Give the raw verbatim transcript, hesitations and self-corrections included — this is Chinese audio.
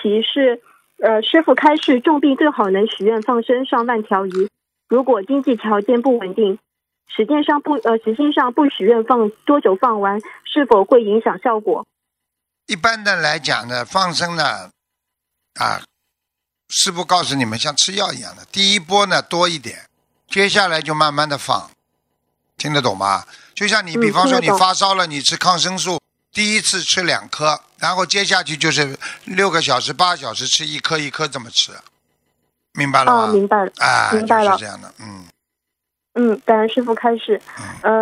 题是，呃，师父开示重病最好能许愿放生上万条鱼，如果经济条件不稳定，时间上不呃时间上不许愿放多久放完，是否会影响效果？ 一般的来讲呢，放生呢，啊，师父告诉你们像吃药一样的，第一波呢多一点，接下来就慢慢的放，听得懂吗？就像你， 嗯比方说你听得懂发烧了，你吃抗生素，第一次吃两颗，然后接下去就是六个小时、八小时吃一颗一颗这么吃，明白了吗？ 哦，明白了， 啊， 明白了就是这样的，嗯。 嗯，感恩师父开示。呃。